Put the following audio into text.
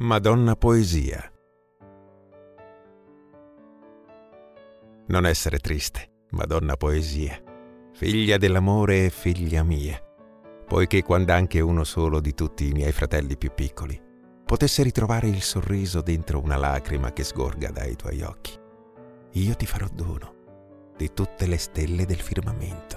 Madonna Poesia. Non essere triste, Madonna Poesia, figlia dell'amore e figlia mia, poiché quando anche uno solo di tutti i miei fratelli più piccoli potesse ritrovare il sorriso dentro una lacrima che sgorga dai tuoi occhi, io ti farò dono di tutte le stelle del firmamento.